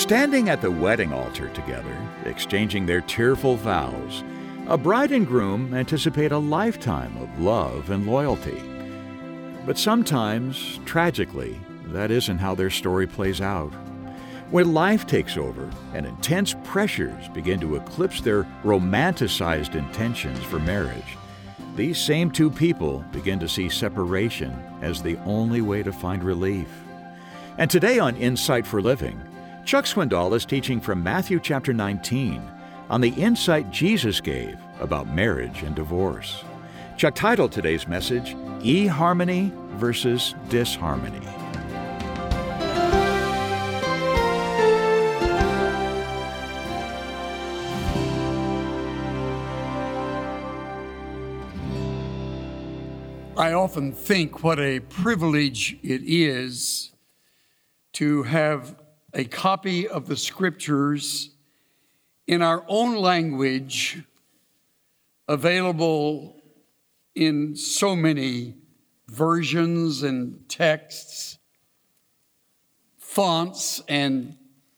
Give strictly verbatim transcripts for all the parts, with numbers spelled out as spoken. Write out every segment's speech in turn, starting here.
Standing at the wedding altar together, exchanging their tearful vows, a bride and groom anticipate a lifetime of love and loyalty. But sometimes, tragically, that isn't how their story plays out. When life takes over and intense pressures begin to eclipse their romanticized intentions for marriage, these same two people begin to see separation as the only way to find relief. And today on Insight for Living, Chuck Swindoll is teaching from Matthew chapter nineteen on the insight Jesus gave about marriage and divorce. Chuck titled today's message, E-Harmony versus Disharmony. I often think what a privilege it is to have a copy of the Scriptures in our own language available in so many versions and texts, fonts, and,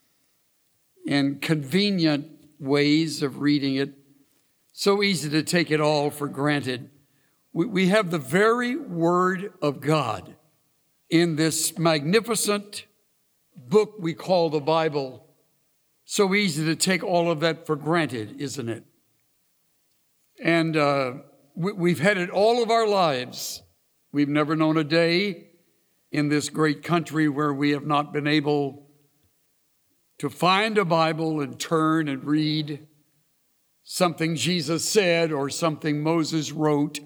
and convenient ways of reading it. So easy to take it all for granted. We, we have the very Word of God in this magnificent book we call the Bible. So easy to take all of that for granted, isn't it? And uh, we, we've had it all of our lives. We've never known a day in this great country where we have not been able to find a Bible and turn and read something Jesus said or something Moses wrote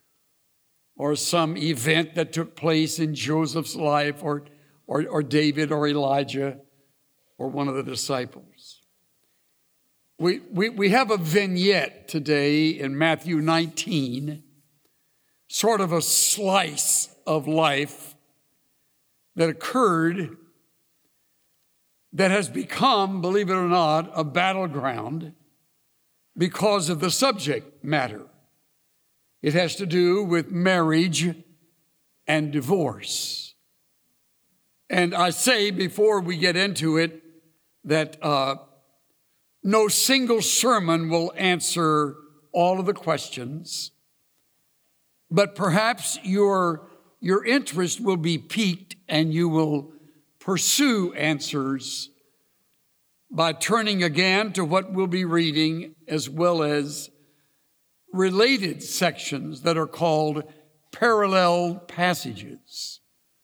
or some event that took place in Joseph's life or Or, or David or Elijah or one of the disciples. We, we, we have a vignette today in Matthew nineteen, sort of a slice of life that occurred that has become, believe it or not, a battleground because of the subject matter. It has to do with marriage and divorce. And I say before we get into it that uh, no single sermon will answer all of the questions, but perhaps your, your interest will be piqued and you will pursue answers by turning again to what we'll be reading, as well as related sections that are called parallel passages.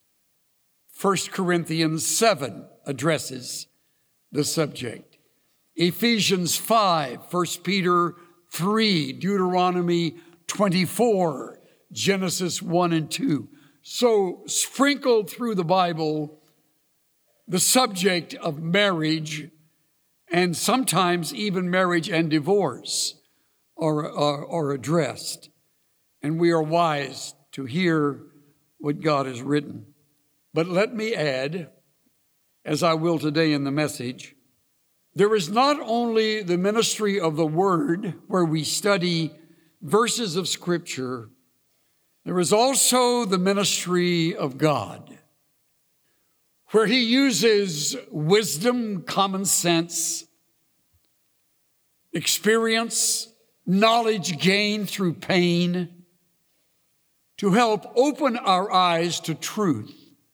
First Corinthians seven addresses the subject. Ephesians five, First Peter three, Deuteronomy twenty-four, Genesis one and two. So sprinkled through the Bible, the subject of marriage and sometimes even marriage and divorce are, are, are addressed. And we are wise to hear what God has written. But let me add, as I will today in the message, there is not only the ministry of the Word, where we study verses of Scripture, there is also the ministry of God, where He uses wisdom, common sense, experience, knowledge gained through pain, to help open our eyes to truth.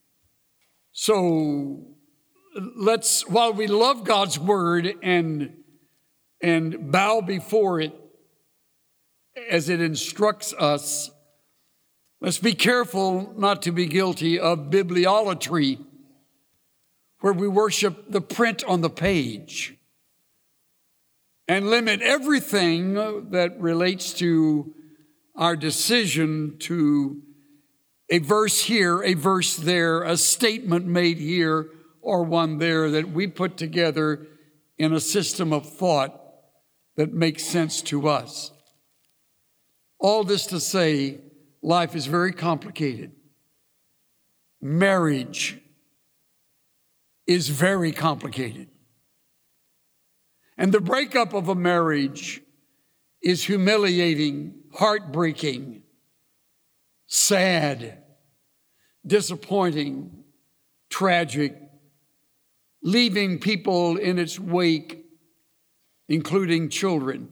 So let's, while we love God's word and, and bow before it as it instructs us, let's be careful not to be guilty of bibliolatry, where we worship the print on the page and limit everything that relates to our decision to a verse here, a verse there, a statement made here or one there that we put together in a system of thought that makes sense to us. All this to say, life is very complicated. Marriage is very complicated. And the breakup of a marriage is humiliating, heartbreaking, sad, disappointing, tragic, leaving people in its wake, including children,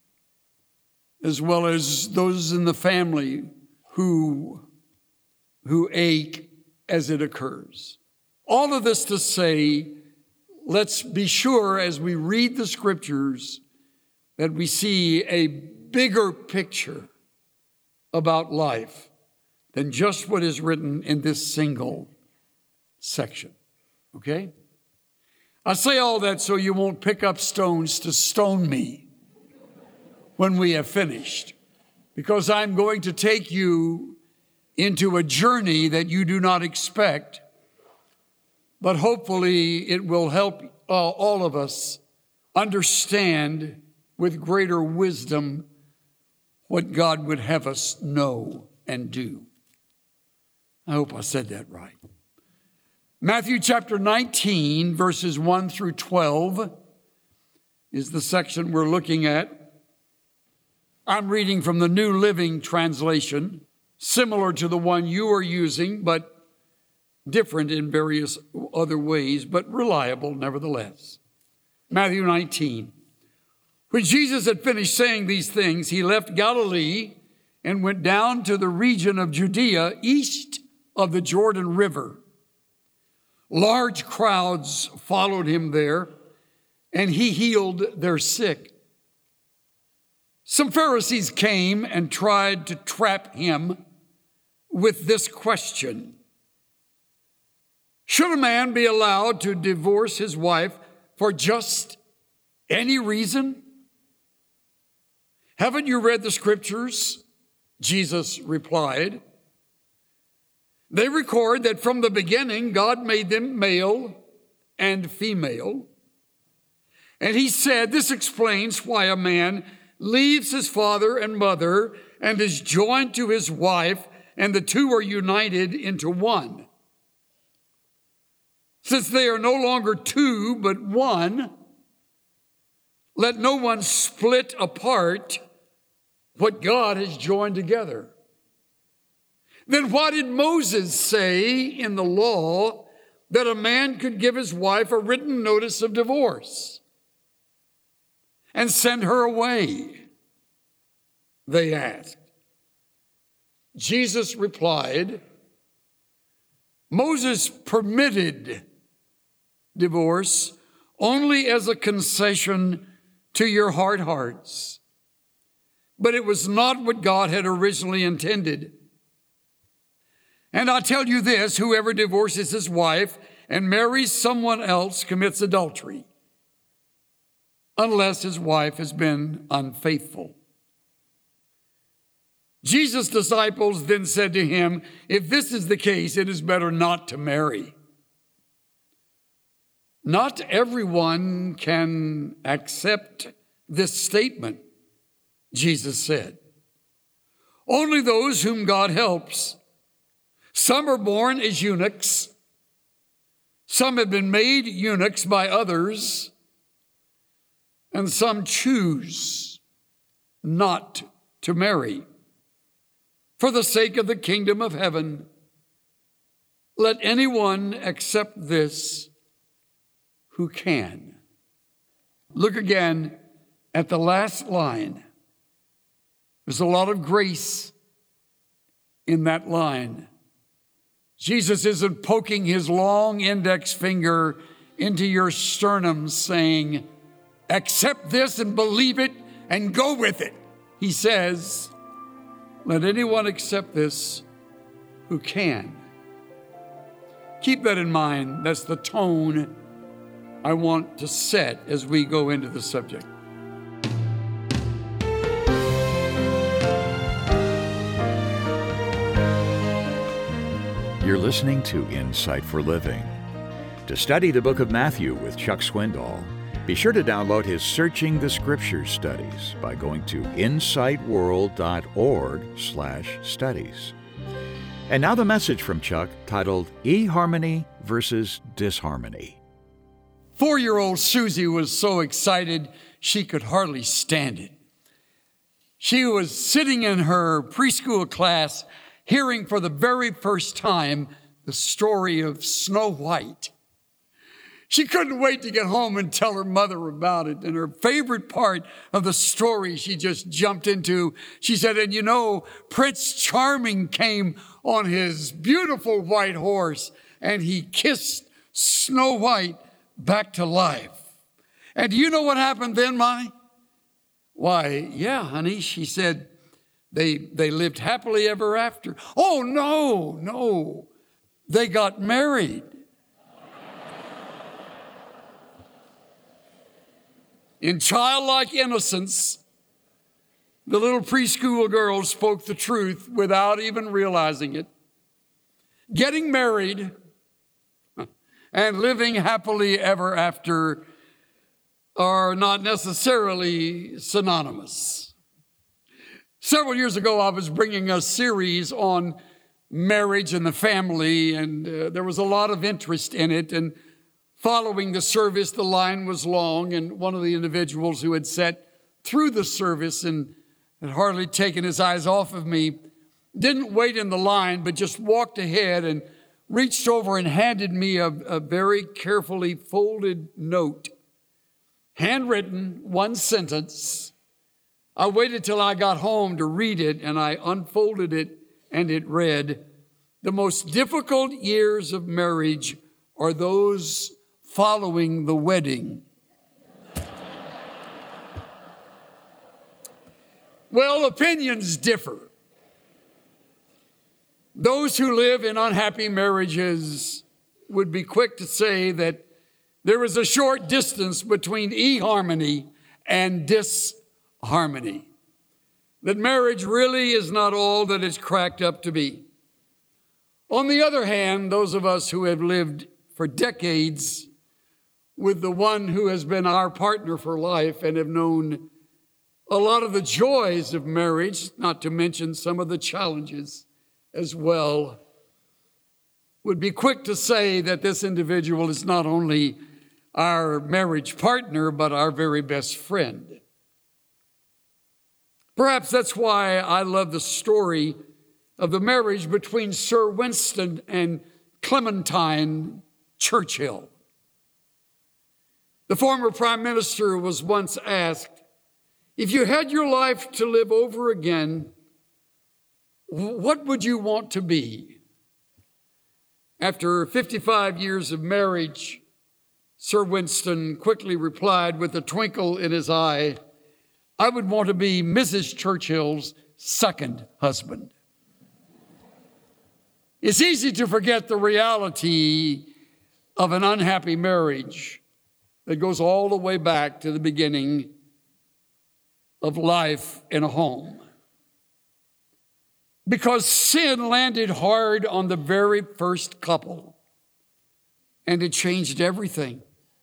as well as those in the family who, who ache as it occurs. All of this to say, let's be sure as we read the scriptures that we see a bigger picture about life than just what is written in this single section. Okay? I say all that so you won't pick up stones to stone me when we have finished, because I'm going to take you into a journey that you do not expect, but hopefully it will help uh, all of us understand with greater wisdom what God would have us know and do. I hope I said that right. Matthew chapter nineteen, verses one through twelve is the section we're looking at. I'm reading from the New Living Translation, similar to the one you are using, but different in various other ways, but reliable nevertheless. Matthew nineteen. When Jesus had finished saying these things, he left Galilee and went down to the region of Judea, east of the Jordan River. Large crowds followed him there, and he healed their sick. Some Pharisees came and tried to trap him with this question: should a man be allowed to divorce his wife for just any reason? Haven't you read the scriptures? Jesus replied. They record that from the beginning, God made them male and female. And he said, this explains why a man leaves his father and mother and is joined to his wife, and the two are united into one. Since they are no longer two, but one, let no one split apart what God has joined together. Then what did Moses say in the law that a man could give his wife a written notice of divorce and send her away? They asked. Jesus replied, Moses permitted divorce only as a concession to your hard hearts, but it was not what God had originally intended. And I tell you this, whoever divorces his wife and marries someone else commits adultery, unless his wife has been unfaithful. Jesus' disciples then said to him, if this is the case, it is better not to marry. Not everyone can accept this statement, Jesus said. Only those whom God helps. Some are born as eunuchs. Some have been made eunuchs by others. And some choose not to marry for the sake of the kingdom of heaven. Let anyone accept this who can. Look again at the last line. There's a lot of grace in that line. Jesus isn't poking his long index finger into your sternum saying, accept this and believe it and go with it. He says, let anyone accept this who can. Keep that in mind. That's the tone I want to set as we go into the subject. You're listening to Insight for Living. To study the book of Matthew with Chuck Swindoll, be sure to download his Searching the Scriptures studies by going to insightworld.org slash studies. And now the message from Chuck titled eHarmony versus Disharmony. Four-year-old Susie was so excited she could hardly stand it. She was sitting in her preschool class hearing for the very first time the story of Snow White. She couldn't wait to get home and tell her mother about it. And her favorite part of the story she just jumped into, she said, and you know, Prince Charming came on his beautiful white horse and he kissed Snow White back to life. And do you know what happened then, Mommy? Why, yeah, honey, she said, they, they lived happily ever after. Oh, no, no, they got married. In childlike innocence, the little preschool girl spoke the truth without even realizing it. Getting married and living happily ever after are not necessarily synonymous. Several years ago, I was bringing a series on marriage and the family, and uh, there was a lot of interest in it. And following the service, the line was long, and one of the individuals who had sat through the service and had hardly taken his eyes off of me didn't wait in the line, but just walked ahead and reached over and handed me a, a very carefully folded note, handwritten, one sentence. I waited till I got home to read it, and I unfolded it, and it read, "The most difficult years of marriage are those following the wedding." Well, opinions differ. Those who live in unhappy marriages would be quick to say that there is a short distance between eHarmony and disharmony, that marriage really is not all that it's cracked up to be. On the other hand, those of us who have lived for decades with the one who has been our partner for life and have known a lot of the joys of marriage, not to mention some of the challenges as well, would be quick to say that this individual is not only our marriage partner, but our very best friend. Perhaps that's why I love the story of the marriage between Sir Winston and Clementine Churchill. The former prime minister was once asked, if you had your life to live over again, what would you want to be? After fifty-five years of marriage, Sir Winston quickly replied with a twinkle in his eye, I would want to be Missus Churchill's second husband. It's easy to forget the reality of an unhappy marriage that goes all the way back to the beginning of life in a home. Because sin landed hard on the very first couple, and it changed everything.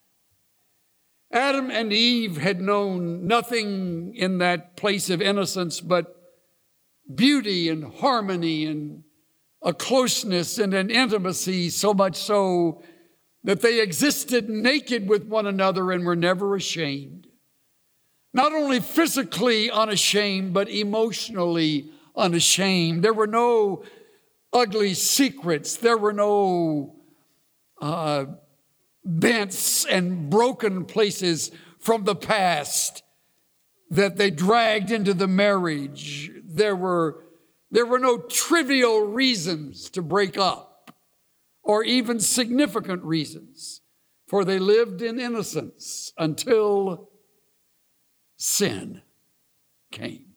Adam and Eve had known nothing in that place of innocence but beauty and harmony and a closeness and an intimacy, so much so that they existed naked with one another and were never ashamed. Not only physically unashamed, but emotionally unashamed. There were no ugly secrets. There were no uh, bents and broken places from the past that they dragged into the marriage. There were, there were no trivial reasons to break up or even significant reasons, for they lived in innocence until sin came.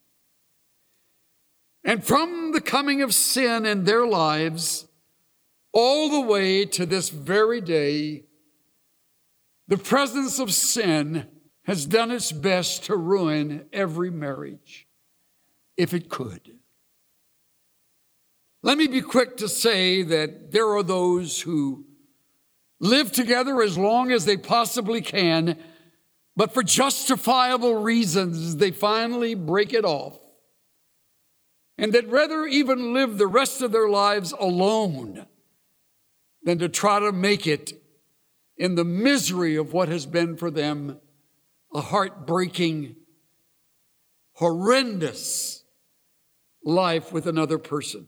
And from the coming of sin in their lives, all the way to this very day, the presence of sin has done its best to ruin every marriage, if it could. Let me be quick to say that there are those who live together as long as they possibly can, but for justifiable reasons, they finally break it off. And they'd rather even live the rest of their lives alone than to try to make it in the misery of what has been for them a heartbreaking, horrendous life with another person.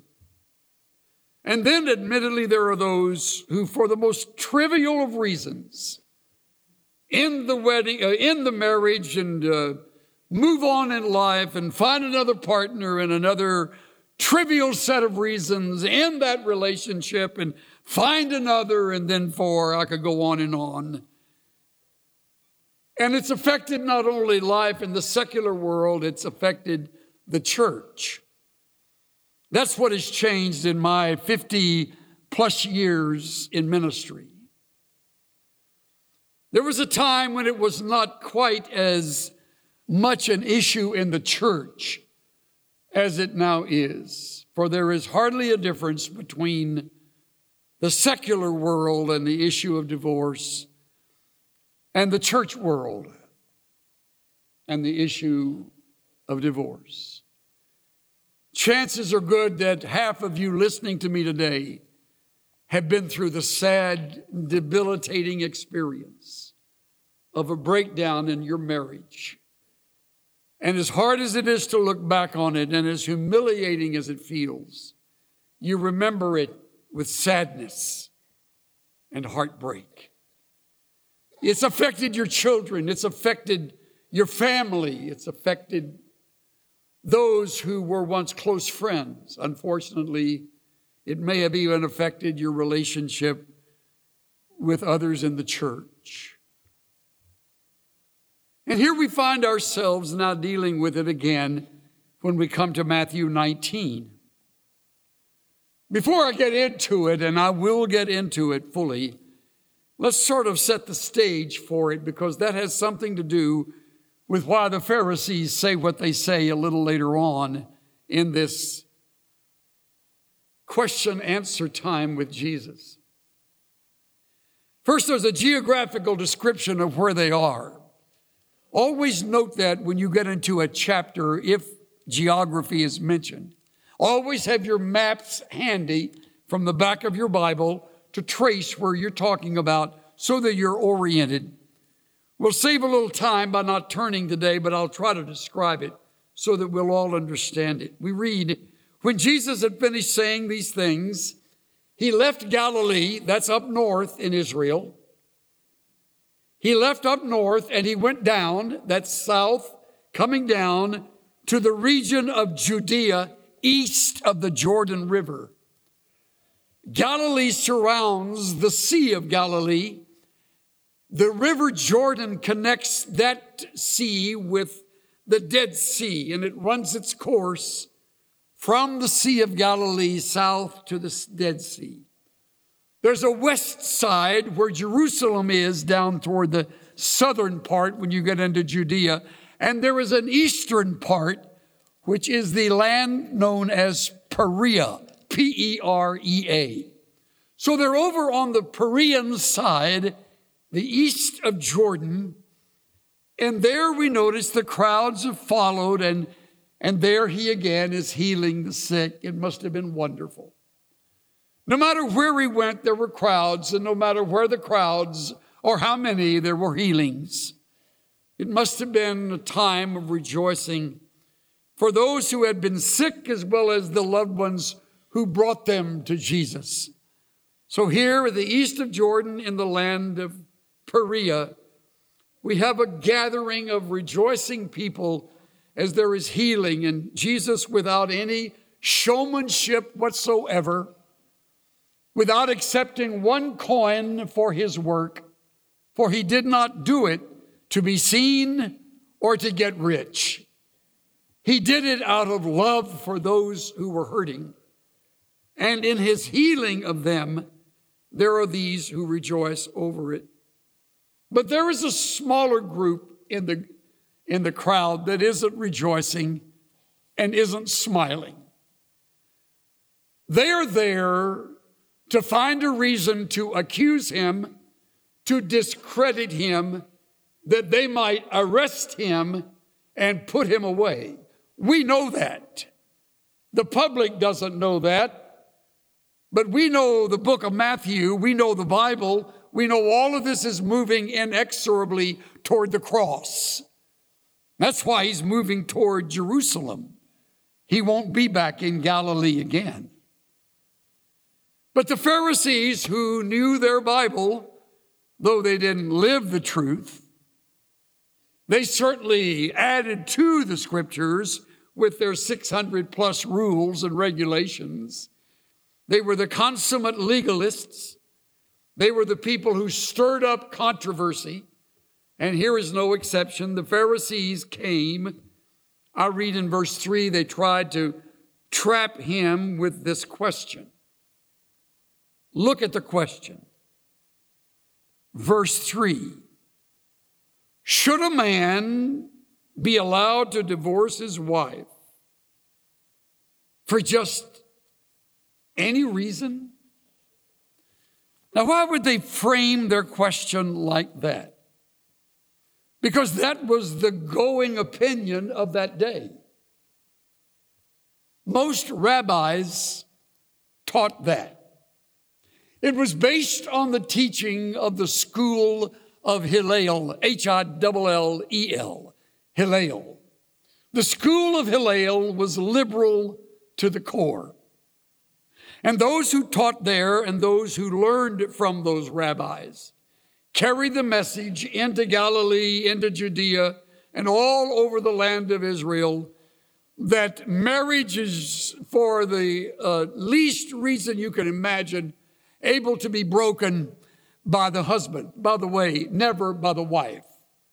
And then, admittedly, there are those who, for the most trivial of reasons, end the wedding, uh, end the marriage, and uh, move on in life and find another partner and another trivial set of reasons, end that relationship and find another, and then four, I could go on and on. And it's affected not only life in the secular world, it's affected the church. That's what has changed in my fifty plus years in ministry. There was a time when it was not quite as much an issue in the church as it now is, for there is hardly a difference between the secular world and the issue of divorce and the church world and the issue of divorce. Chances are good that half of you listening to me today have been through the sad, debilitating experience of a breakdown in your marriage. And as hard as it is to look back on it, and as humiliating as it feels, you remember it with sadness and heartbreak. It's affected your children. It's affected your family. It's affected those who were once close friends. Unfortunately, it may have even affected your relationship with others in the church. And here we find ourselves now dealing with it again when we come to Matthew nineteen. Before I get into it, and I will get into it fully, let's sort of set the stage for it, because that has something to do with why the Pharisees say what they say a little later on in this question-answer time with Jesus. First, there's a geographical description of where they are. Always note that when you get into a chapter, if geography is mentioned. Always have your maps handy from the back of your Bible to trace where you're talking about so that you're oriented. We'll save a little time by not turning today, but I'll try to describe it so that we'll all understand it. We read, when Jesus had finished saying these things, he left Galilee, that's up north in Israel. He left up north and he went down, that's south, coming down to the region of Judea, east of the Jordan River. Galilee surrounds the Sea of Galilee. The River Jordan connects that sea with the Dead Sea, and it runs its course from the Sea of Galilee south to the Dead Sea. There's a west side where Jerusalem is down toward the southern part when you get into Judea, and there is an eastern part which is the land known as Perea, P E R E A. So they're over on the Perean side, the east of Jordan, and there we notice the crowds have followed, and, and there he again is healing the sick. It must have been wonderful. No matter where he went, there were crowds, and no matter where the crowds or how many, there were healings. It must have been a time of rejoicing for those who had been sick as well as the loved ones who brought them to Jesus. So here at the east of Jordan in the land of Perea, we have a gathering of rejoicing people as there is healing, and Jesus, without any showmanship whatsoever, without accepting one coin for his work, for he did not do it to be seen or to get rich. He did it out of love for those who were hurting. And in his healing of them, there are these who rejoice over it. But there is a smaller group in the, in the crowd that isn't rejoicing and isn't smiling. They are there to find a reason to accuse him, to discredit him, that they might arrest him and put him away. We know that. The public doesn't know that. But we know the book of Matthew. We know the Bible. We know all of this is moving inexorably toward the cross. That's why he's moving toward Jerusalem. He won't be back in Galilee again. But the Pharisees, who knew their Bible, though they didn't live the truth, they certainly added to the scriptures with their six hundred plus rules and regulations. They were the consummate legalists. They were the people who stirred up controversy. And here is no exception. The Pharisees came. I read in verse three, they tried to trap him with this question. Look at the question. Verse three. Should a man be allowed to divorce his wife for just any reason? Now, why would they frame their question like that? Because that was the going opinion of that day. Most rabbis taught that. It was based on the teaching of the school of Hillel, H I L L E L, Hillel. The school of Hillel was liberal to the core. And those who taught there and those who learned from those rabbis carried the message into Galilee, into Judea, and all over the land of Israel that marriage is, for the uh, least reason you can imagine, able to be broken by the husband. By the way, never by the wife.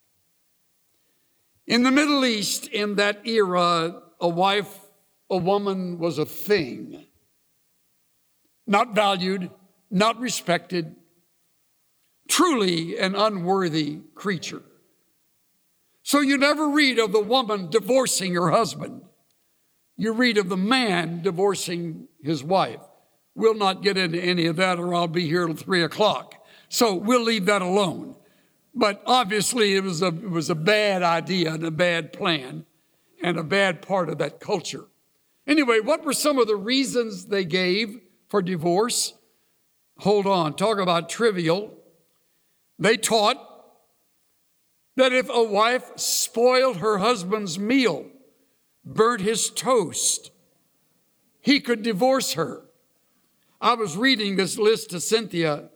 In the Middle East, in that era, a wife, a woman was a thing. Not valued, not respected, truly an unworthy creature. So you never read of the woman divorcing her husband. You read of the man divorcing his wife. We'll not get into any of that or I'll be here till three o'clock. So we'll leave that alone. But obviously it was a, it was a bad idea and a bad plan and a bad part of that culture. Anyway, what were some of the reasons they gave for divorce? Hold on, talk about trivial. They taught that if a wife spoiled her husband's meal, burnt his toast, he could divorce her. I was reading this list to Cynthia.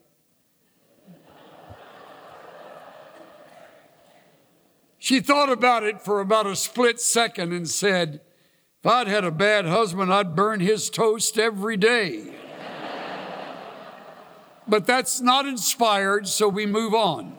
She thought about it for about a split second and said, if I'd had a bad husband, I'd burn his toast every day. But that's not inspired, so we move on.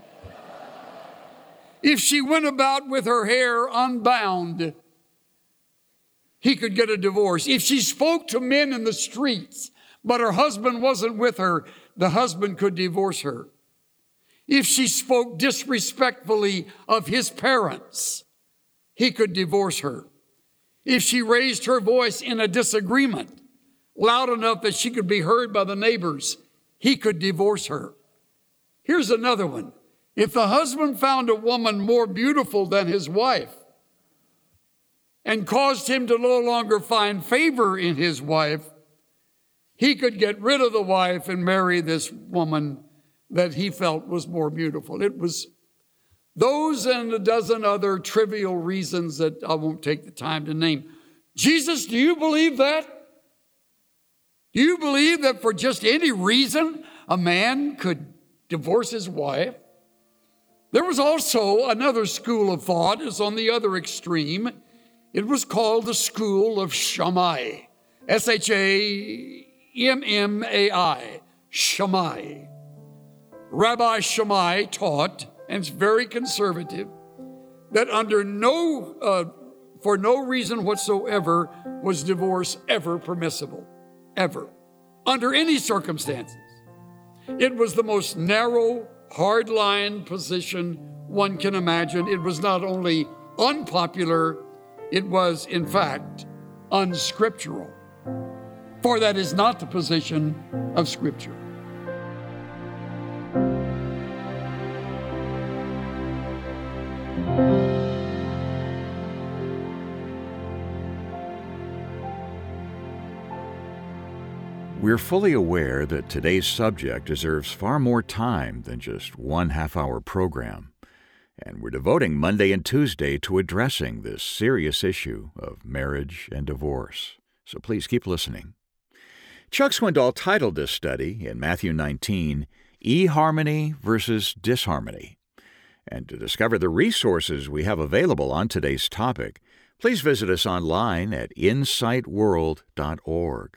If she went about with her hair unbound, he could get a divorce. If she spoke to men in the streets, but her husband wasn't with her, the husband could divorce her. If she spoke disrespectfully of his parents, he could divorce her. If she raised her voice in a disagreement loud enough that she could be heard by the neighbors, he could divorce her. Here's another one. If the husband found a woman more beautiful than his wife and caused him to no longer find favor in his wife, he could get rid of the wife and marry this woman that he felt was more beautiful. It was those and a dozen other trivial reasons that I won't take the time to name. Jesus, do you believe that? Do you believe that for just any reason a man could divorce his wife? There was also another school of thought, is on the other extreme. It was called the school of Shammai, S H A M M A I, Shammai. Rabbi Shammai taught, and it's very conservative, that under no, uh, for no reason whatsoever was divorce ever permissible, ever, under any circumstances. It was the most narrow, hard-line position one can imagine. It was not only unpopular, it was, in fact, unscriptural. For that is not the position of Scripture. We're fully aware that today's subject deserves far more time than just one half-hour program, and we're devoting Monday and Tuesday to addressing this serious issue of marriage and divorce. So please keep listening. Chuck Swindoll titled this study in Matthew nineteen, eHarmony versus Disharmony. And to discover the resources we have available on today's topic, please visit us online at insight world dot org.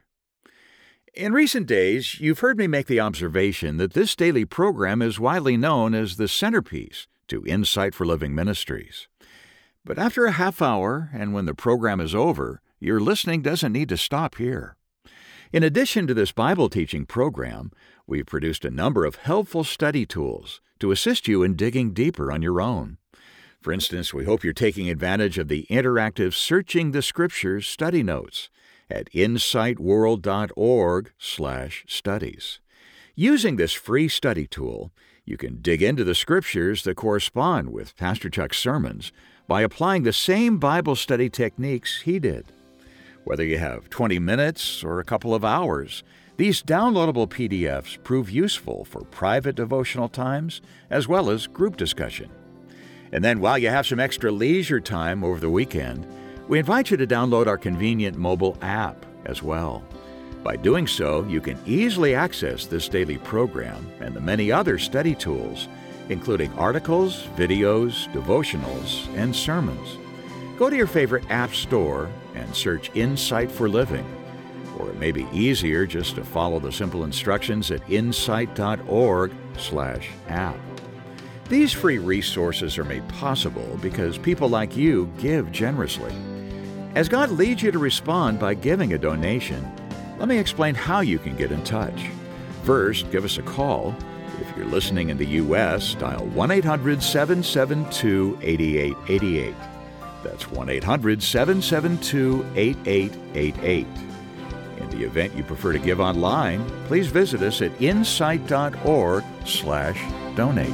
In recent days, you've heard me make the observation that this daily program is widely known as the centerpiece to Insight for Living Ministries. But after a half hour, and when the program is over, your listening doesn't need to stop here. In addition to this Bible teaching program, we've produced a number of helpful study tools to assist you in digging deeper on your own. For instance, we hope you're taking advantage of the interactive Searching the Scriptures study notes at insight world dot org slash studies. Using this free study tool, you can dig into the Scriptures that correspond with Pastor Chuck's sermons by applying the same Bible study techniques he did. Whether you have twenty minutes or a couple of hours, these downloadable P D Fs prove useful for private devotional times as well as group discussion. And then while you have some extra leisure time over the weekend, we invite you to download our convenient mobile app as well. By doing so, you can easily access this daily program and the many other study tools, including articles, videos, devotionals, and sermons. Go to your favorite app store and search Insight for Living. Or it may be easier just to follow the simple instructions at insight dot org slash app. These free resources are made possible because people like you give generously. As God leads you to respond by giving a donation, let me explain how you can get in touch. First, give us a call. If you're listening in the U S, dial one eight hundred seven seven two eight eight eight eight. That's one eight hundred seven seven two eight eight eight eight. In the event you prefer to give online, please visit us at insight dot org slash donate.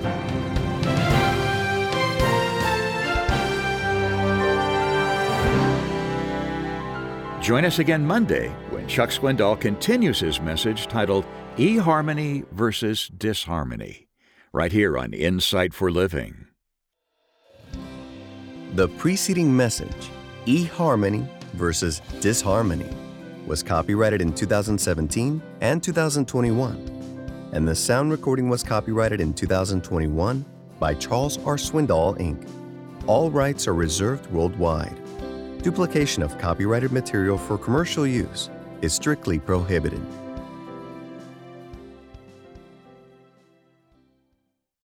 Join us again Monday when Chuck Swindoll continues his message titled eHarmony versus Disharmony, right here on Insight for Living. The preceding message, eHarmony versus Disharmony, was copyrighted in two thousand seventeen and two thousand twenty-one, and the sound recording was copyrighted in two thousand twenty-one by Charles R. Swindoll, Incorporated. All rights are reserved worldwide. Duplication of copyrighted material for commercial use is strictly prohibited.